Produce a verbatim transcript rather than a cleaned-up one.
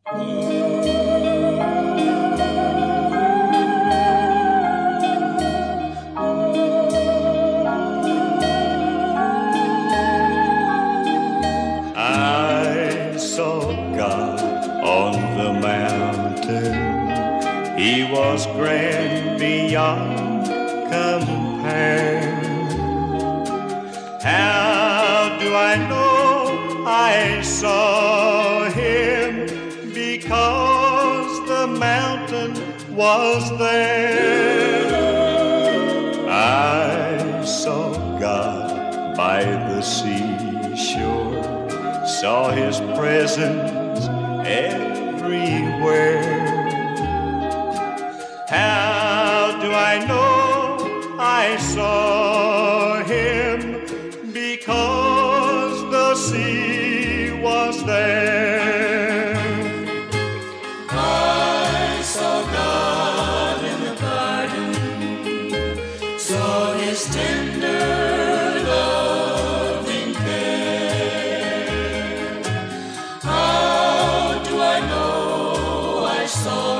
I saw God on the mountain. He was grand beyond compare. How do I know I saw him? Because the mountain was there. I saw God by the seashore, saw his presence everywhere. How do I know I saw him? Because the sea was there. I saw God in the garden, saw his tender loving care. How do I know I saw